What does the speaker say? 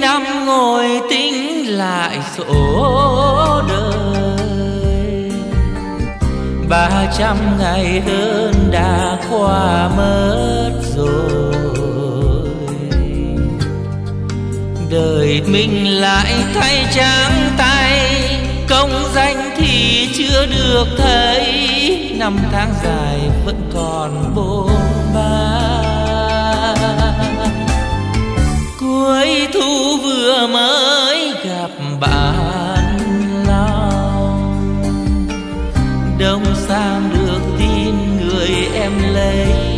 năm ngồi tính lại sổ đời, 300 ngày hơn đã qua mất rồi. Đời mình lại thay trắng tay, công danh thì chưa được thấy, năm tháng dài vẫn còn bôn ba. Cuối thu vừa mới gặp bạn lòng, đông sang được tin người em lấy.